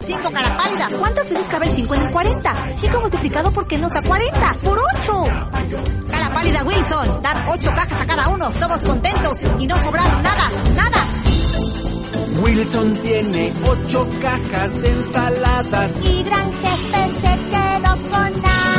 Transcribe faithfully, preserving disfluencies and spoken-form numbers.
cinco, cara pálida. ¿Cuántas veces cabe el cinco en el cuarenta? cinco multiplicado por qué nos da cuarenta. ¡Por ocho! Cara pálida, Wilson. Dar ocho cajas a cada uno, todos contentos y no sobraron nada, nada. Wilson tiene ocho cajas de ensaladas y gran jefe se quedó con nada.